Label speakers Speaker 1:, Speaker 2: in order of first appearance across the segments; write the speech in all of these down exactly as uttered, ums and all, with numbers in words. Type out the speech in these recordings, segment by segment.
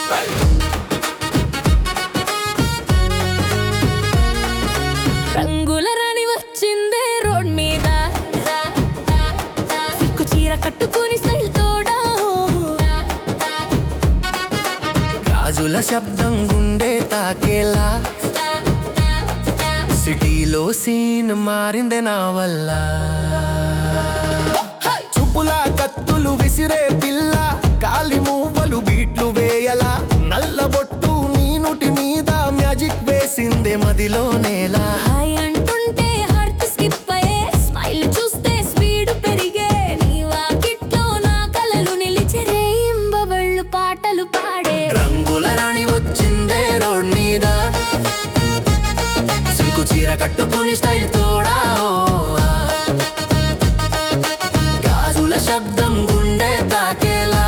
Speaker 1: రంగుల రాణి వచ్చిందే రోడ్ మీద, సిక్కు చీర కట్టుకుని స్టైల్ తోడా,
Speaker 2: గాజుల శబ్దం గుండె తాకేలా, సిటీలో సీన్ మారిందే నా వల్ల. చూపులా కత్తులు విసిరే పిల్ల, కాలి మూవలు బీట్లు వేయలా, నల్ల బొట్టు నీ నుటి మీద మ్యాజిక్ వేసిందే మదిలో నేల.
Speaker 1: హాయ్ అంటుంటే హార్ట్ స్కిప్ అయ్యే, స్మైల్ చూస్తే స్పీడ్ పెరిగే, నీ వాకిట్లో నా కలలు నిలిచే, రేయింబవళ్ళు పాటలు పాడే.
Speaker 2: రంగుల రాణి వచ్చిందే రోడ్ మీద, సిల్కు చీర కట్టుకుని స్టైల్ తోడా, గాజుల శబ్దం గుండె తాకేలా,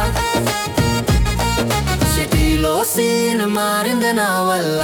Speaker 2: సిటీలో సీన్ మారింది నా వల్ల.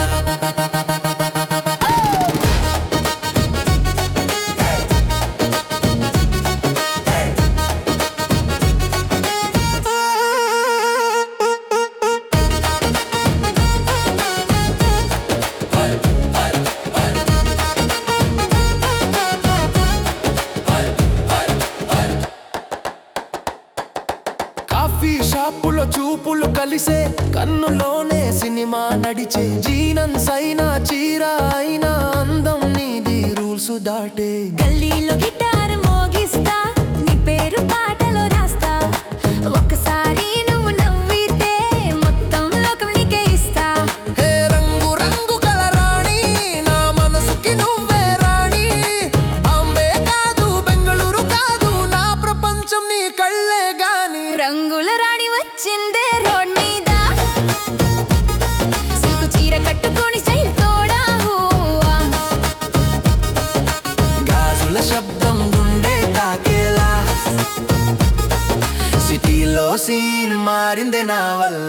Speaker 2: కాఫీ షాపులో చూపులు కలిసే, కన్నులోనే సినిమా నడిచే, జీనన్స్ అయినా చీర అయినా అందం నీది రూల్స్ దాటే.
Speaker 1: గల్లీలో గిటార్ మోగిస్తా, నీ పేరు పాటలో రాస్తా, ఒక్కసారి నువ్వు నవ్వితే మొత్తం లోకం నీకే ఇస్తా.
Speaker 2: హే రంగు రంగు కల రాణి, నా మనసుకి నువ్వే రాణి, బాంబే కాదు బెంగళూరు కాదు, నా ప్రపంచం నీ కళ్ళే గాని.
Speaker 1: రంగుల రాణి వచ్చిందే రోడ్ మీద, సిల్కు చీర కట్టుకొని స్టైల్ తోడా,
Speaker 2: గాజుల శబ్దం గుండె తాకేలా, సిటీలో సీన్ మారిందే నా వల్ల.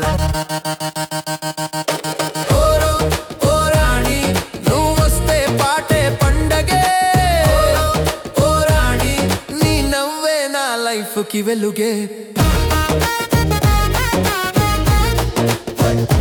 Speaker 2: ఓరో ఓ రాణి, నువ్వు వస్తే పాటే పండగే, ఓ రాణి నీ నవ్వే నా లైఫ్ కి వెలుగే.